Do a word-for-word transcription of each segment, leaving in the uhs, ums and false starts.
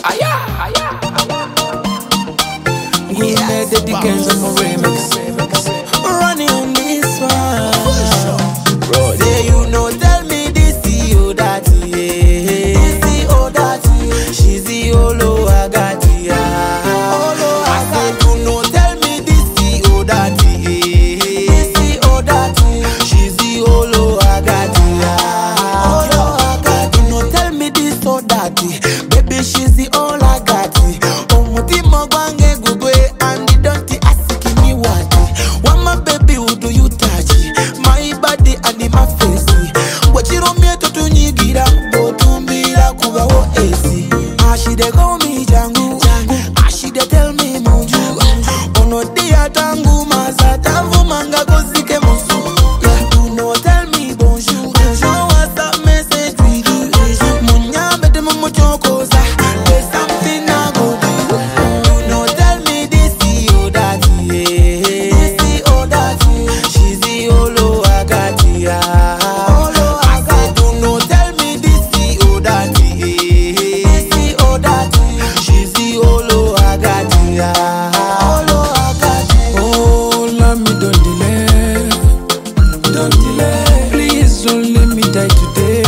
Aya, aya, aya. We made the decades of a remix. Running on this one. Bro, say you know, tell me this, you that, yeah. This, oh, that, she's the Olo Agati, yeah. Olo Agati, you know, tell me this, oh, that, yeah. This, oh, that, she's the Olo Agati, yeah. Olo Agati, you know, tell me this, oh, that, baby, she's the Olo Agati. Oh, Mutimo Gwange Gugwe, and the dirty asking me what. What my baby, who do you touch? My body and in my face. What you don't mean to do, Nigira, but to me, la Kuba, oh, A C. Ah, she de call me Jangu, ah, she de tell me Munju. Oh, no, dear Tangu, Mazata, Manga, Gozike, Musu. Yeah, do not tell me bonjour. Show us that message with you. Munya, but the Momochokosa. There's something I go do. Do not tell me this, oh, that, yeah. This, oh, that, she's the Olo Agati, yeah. Olo Agati, do not tell me this, oh, that, yeah. This, oh, that, she's the Olo Agati, yeah. Olo Agati. Oh, love me, don't delay. Don't delay. Please don't let me die today.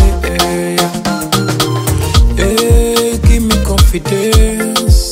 Hey, give me confidence.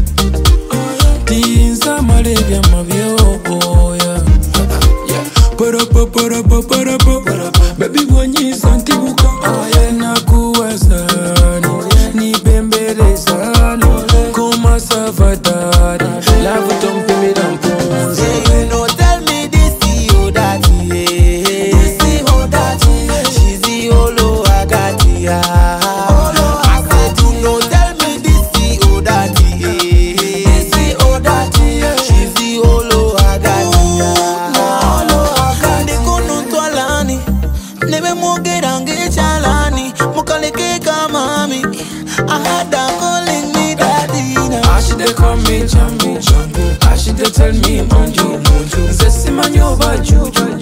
Things are my lady, I'm a oh, yeah. Para pa para pa para pa. Baby, when you santi buka, na kuwasani, ni bembelezani, kuma savadari, love don't pay me down. Say you know, tell me this, oh, that, yeah. This, oh, that, she's the Olo Agati, yeah. Olo Agati, do not tell me this, oh, that, yeah. This, oh, that, she's the Olo Agati, yeah. Olo Agati, kono twalani, nebe mogerange chalani, mukaleke kamami. I had that calling me daddy now. Ah, she dey call me Jangu, Jangu. Ah, she dey tell me Munju, Munju. Zesi manyo ba juju.